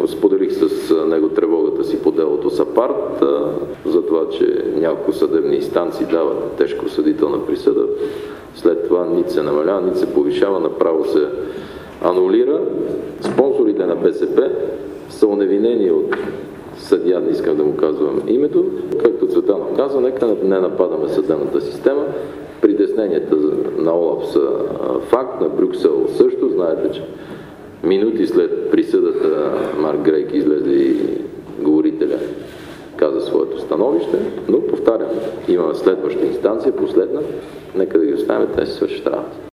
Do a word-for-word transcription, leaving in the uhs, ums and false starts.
Споделих с него тревогата си по делото САПАРД, за това, че няколко съдебни инстанции дават тежко осъдителна присъда. След това нито се намалява, нито се повишава, направо се анулира. Спонсорите на БСП са оневинени от съдия, не искам да му казвам името. Както Цветанов казва, нека не нападаме съдебната система. Притесненията на ОЛАФ са факт, на Брюксел също. Знаете, че минути след присъдата Марк Грейк излезе и говорителя каза своето становище, но повтарям, има следваща инстанция, последна, нека да ги оставим, те си свършат работа.